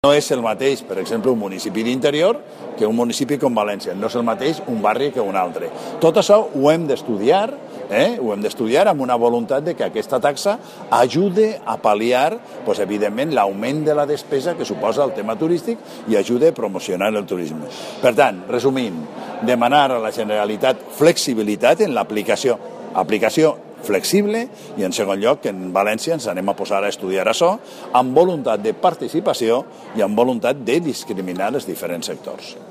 No és el mateix, per exemple, un municipi d'interior que un municipi com València. No és el mateix un barri que un altre. Tot això ho hem d'estudiar, ho hem d'estudiar amb una voluntat de que aquesta taxa ajude a pal·liar, evidentment, l'augment de la despesa que suposa el tema turístic i ajude a promocionar el turisme. Per tant, resumint, demanar a la Generalitat flexibilitat en l'aplicació flexible i, en segon lloc, que en València ens anem a posar a estudiar això amb voluntat de participació i amb voluntat de discriminar els diferents sectors.